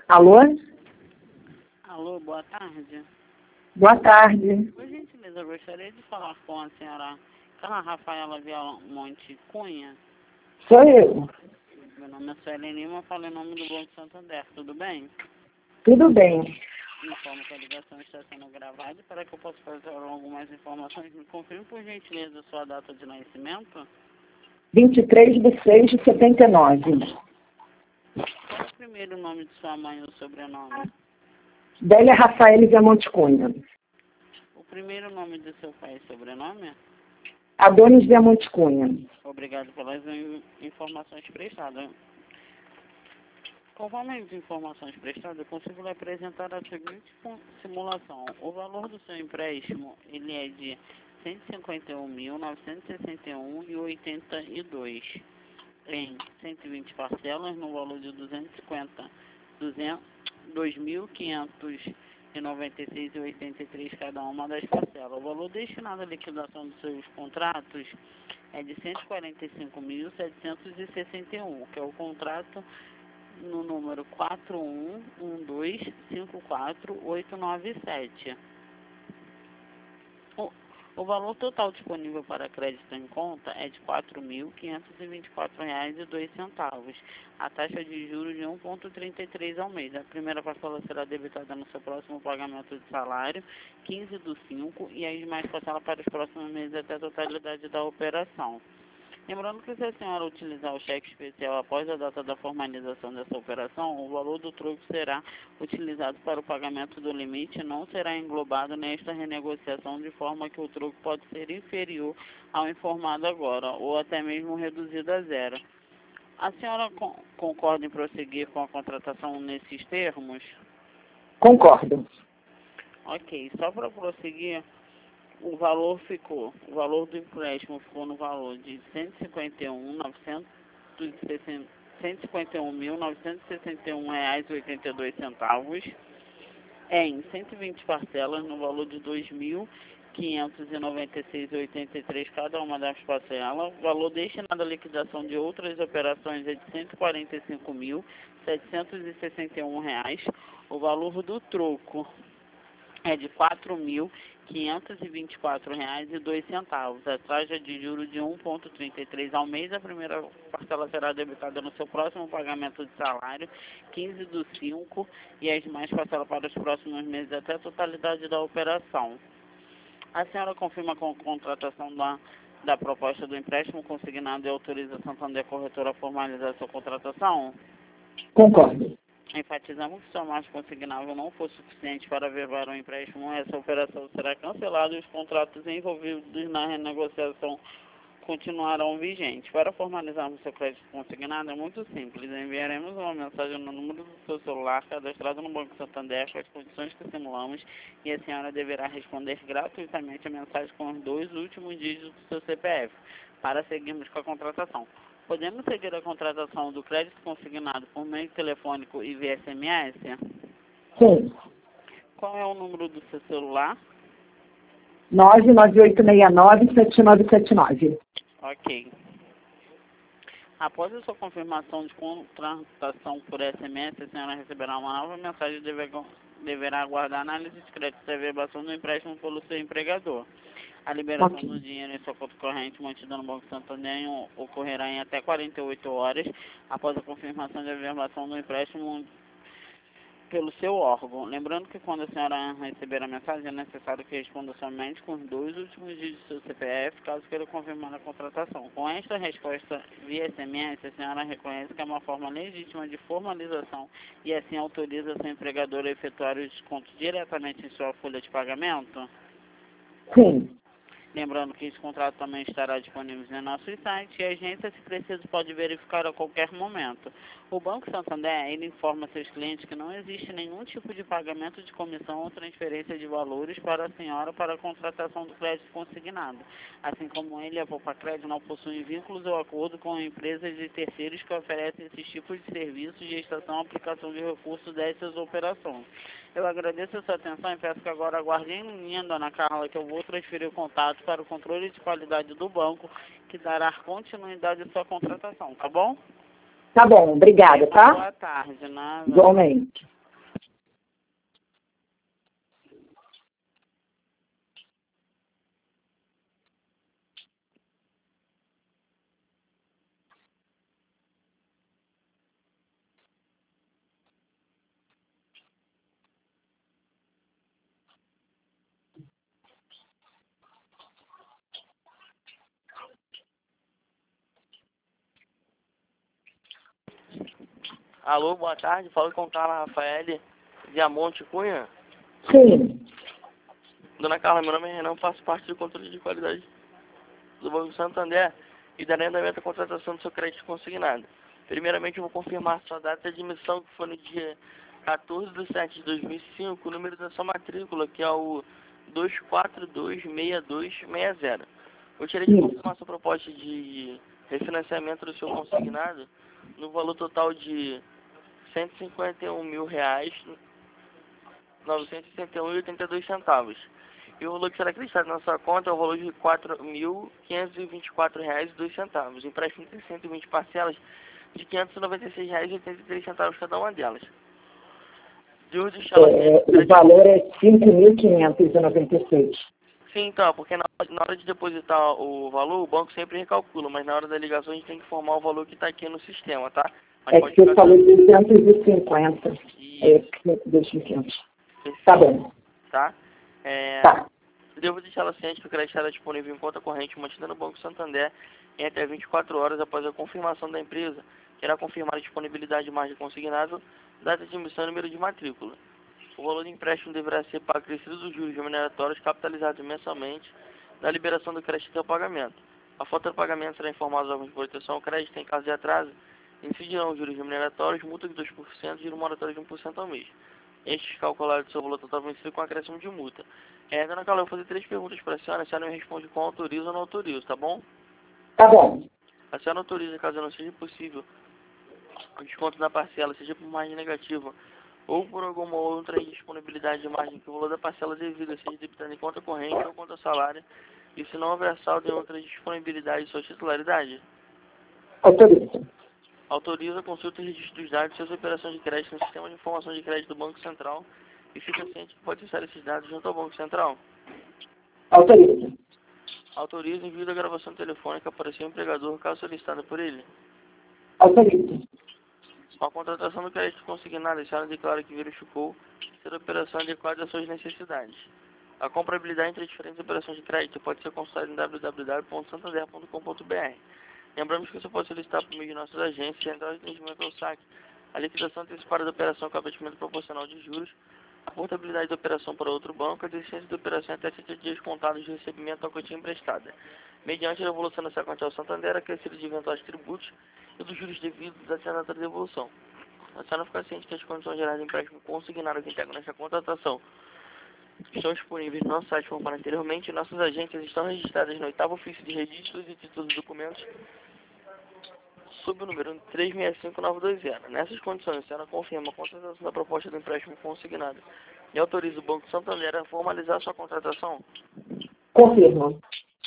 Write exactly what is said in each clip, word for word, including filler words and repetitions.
Alô? Alô, boa tarde. Boa tarde. Por gentileza, eu gostaria de falar com a senhora Carla Rafaela Viamonte Cunha. Sou eu. Meu nome é Sueli Lima, falo em nome do Banco Santander, tudo bem? Tudo bem. Informo que a ligação está sendo gravada. Para que eu possa fazer algumas informações, me confirme por gentileza sua data de nascimento. vinte e três de seis de setenta e nove. Qual é o primeiro nome de sua mãe ou sobrenome? Délia Rafael Viamonte Cunha. O primeiro nome do seu pai e sobrenome? Adonis Viamonte Cunha. Obrigado pelas in- informações prestadas. Conforme as informações prestadas, eu consigo lhe apresentar a seguinte sim- simulação. O valor do seu empréstimo ele é de cento e cinquenta e um mil, novecentos e sessenta e um reais e oitenta e dois em cento e vinte parcelas no valor de duzentos e cinquenta, dois mil quinhentos e noventa e seis reais e oitenta e três cada uma das parcelas. O valor destinado à liquidação dos seus contratos é de cento e quarenta e cinco mil, setecentos e sessenta e um, que é o contrato no número quatro um um dois cinco quatro oito nove sete. O, o valor total disponível para crédito em conta é de quatro mil quinhentos e vinte e quatro reais e dois centavos. A taxa de juros de um vírgula trinta e três ao mês. A primeira parcela será debitada no seu próximo pagamento de salário, quinze do cinco, e as demais parcelas para os próximos meses até a totalidade da operação. Lembrando que se a senhora utilizar o cheque especial após a data da formalização dessa operação, o valor do troco será utilizado para o pagamento do limite e não será englobado nesta renegociação, de forma que o troco pode ser inferior ao informado agora, ou até mesmo reduzido a zero. A senhora con- concorda em prosseguir com a contratação nesses termos? Concordo. Ok, só para prosseguir, o valor ficou, o valor do empréstimo ficou no valor de cento e cinquenta e um mil, novecentos e sessenta e um reais e oitenta e dois centavos em cento e vinte parcelas no valor de dois mil quinhentos e noventa e seis reais e oitenta e três cada uma das parcelas. O valor destinado à liquidação de outras operações é de cento e quarenta e cinco mil, setecentos e sessenta e um reais. O valor do troco é de quatro mil quinhentos e vinte e quatro reais e dois centavos. A taxa de juros de um vírgula trinta e três ao mês. A primeira parcela será debitada no seu próximo pagamento de salário, quinze do cinco, e as demais parcelas para os próximos meses até a totalidade da operação. A senhora confirma com a contratação da, da proposta do empréstimo consignado e autoriza a Santander Corretora a formalizar sua contratação? Concordo. Enfatizamos que se a margem consignável não for suficiente para averbar o empréstimo, essa operação será cancelada e os contratos envolvidos na renegociação continuarão vigentes. Para formalizarmos seu crédito consignado é muito simples. Enviaremos uma mensagem no número do seu celular cadastrado no Banco Santander com as condições que simulamos, e a senhora deverá responder gratuitamente a mensagem com os dois últimos dígitos do seu C P F para seguirmos com a contratação. Podemos seguir a contratação do crédito consignado por meio telefônico e via S M S? Sim. Qual é o número do seu celular? nove nove oito seis nove sete nove sete nove. Ok. Após a sua confirmação de contratação por S M S, a senhora receberá uma nova mensagem e deve, deverá aguardar análise de crédito e averbação do empréstimo pelo seu empregador. A liberação Ok. do dinheiro em sua conta corrente mantida no Banco Santander ocorrerá em até quarenta e oito horas após a confirmação de averbação do empréstimo pelo seu órgão. Lembrando que quando a senhora receber a mensagem, é necessário que responda somente com os dois últimos dígitos do seu C P F, caso queira confirmar a contratação. Com esta resposta via S M S, a senhora reconhece que é uma forma legítima de formalização e assim autoriza seu empregador a efetuar o desconto diretamente em sua folha de pagamento? Sim. Lembrando que esse contrato também estará disponível no nosso site e a agência, se preciso, pode verificar a qualquer momento. O Banco Santander, ele informa seus clientes que não existe nenhum tipo de pagamento de comissão ou transferência de valores para a senhora para a contratação do crédito consignado. Assim como ele, a Poupa Crédito não possui vínculos ou acordo com empresas e terceiros que oferecem esses tipos de serviços, gestação e aplicação de recursos dessas operações. Eu agradeço a sua atenção e peço que agora aguarde em linha, dona Carla, que eu vou transferir o contato para o controle de qualidade do banco, que dará continuidade à sua contratação, tá bom? Tá bom, obrigada, Uma tá? boa tarde, nada. Igualmente. Alô, boa tarde. Fala com Carla Rafael Diamonte Cunha. Sim. Dona Carla, meu nome é Renan, faço parte do controle de qualidade do Banco Santander e darei andamento à contratação do seu crédito consignado. Primeiramente, eu vou confirmar sua data de emissão, que foi no dia quatorze de setembro de dois mil e cinco, o número da sua matrícula, que é o dois quatro dois seis dois seis zero. Gostaria de confirmar sua proposta de refinanciamento do seu consignado no valor total de cento e cinquenta e um mil reais, novecentos e sessenta e um reais e oitenta e dois centavos. E o valor que será acreditado na sua conta é o valor de quatro mil quinhentos e vinte e quatro reais e dois centavos. Empréstimo de cento e vinte parcelas de quinhentos e noventa e seis reais e oitenta e três centavos cada uma delas. De hoje, É, o valor é cinco mil quinhentos e noventa e seis. Sim, então, porque na, na hora de depositar o valor, o banco sempre recalcula, mas na hora da ligação a gente tem que informar o valor que está aqui no sistema, tá? Mas É pode que eu ficar falei duzentos e cinquenta. É dois mil e quinhentos. Tá bom. Tá? É, Tá. Devo deixar ela ciente que o crédito estará disponível em conta corrente mantida no Banco Santander em até vinte e quatro horas após a confirmação da empresa, que irá confirmar a disponibilidade de margem consignada, data de emissão e número de matrícula. O valor do empréstimo deverá ser pago acrescido dos juros remuneratórios capitalizados mensalmente na liberação do crédito ao pagamento. A falta do pagamento será informada aos órgãos de proteção ao crédito em caso de atraso, incidirão os juros remuneratórios, multa de dois por cento e juro moratório de um por cento ao mês. Estes calculados do seu valor total vencido com acréscimo de multa. É, dona Carla, eu vou fazer três perguntas para a senhora, a senhora me responde com autorizo ou não autorizo, tá bom? Tá bom. A senhora autoriza, caso não seja possível, o desconto da parcela, seja por margem negativa ou por alguma outra indisponibilidade de margem, que o valor da parcela devida seja debitado em conta corrente ou conta salário, e se não houver saldo em outra disponibilidade de sua titularidade. Autoriza. Autoriza a consulta e registro dos dados de suas operações de crédito no sistema de informação de crédito do Banco Central e fica ciente que pode acessar esses dados junto ao Banco Central. Autoriza. Autoriza o envio da gravação telefônica para seu empregador, caso solicitado por ele. Autoriza. Com a contratação do crédito consignado, a senhora declara que verificou ser a operação adequada às suas necessidades. A comparabilidade entre as diferentes operações de crédito pode ser consultada em w w w ponto santander ponto com ponto b r. Lembramos que você pode solicitar por meio de nossas agências, central de atendimento ao saque, a liquidação antecipada da operação com abatimento proporcional de juros, a portabilidade da operação para outro banco, a desistência da operação até sete dias contados de recebimento da quantia emprestada, mediante a devolução dessa quantia ao Santander, acrescido de eventuais tributos e dos juros devidos da assinatura de devolução. A senhora fica ciente que as condições gerais de empréstimo consignado que integram nesta contratação estão disponíveis no nosso site, como falei anteriormente. Nossas agências estão registradas no oitavo ofício de registros e títulos de documentos sob o número três seis cinco nove dois zero. Nessas condições, a senhora confirma a contratação da proposta do empréstimo consignado e autoriza o Banco Santander a formalizar sua contratação? Confirmo.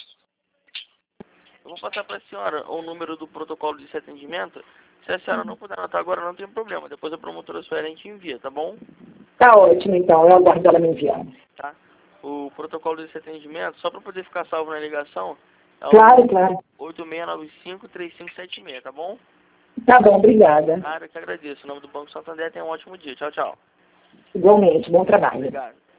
Eu vou passar para a senhora o número do protocolo de atendimento. Se a senhora não puder anotar agora, não tem problema. Depois a promotora Suelen envia, tá bom? Tá ótimo, então. Eu aguardo ela me enviar. Tá? O protocolo de atendimento, só para poder ficar salvo na ligação, é o Claro, claro. oito seis nove cinco, três cinco sete seis, tá bom? Tá bom, obrigada. Ah, eu que agradeço. O nome do Banco Santander, tenha um ótimo dia. Tchau, tchau. Igualmente, bom trabalho. Obrigado.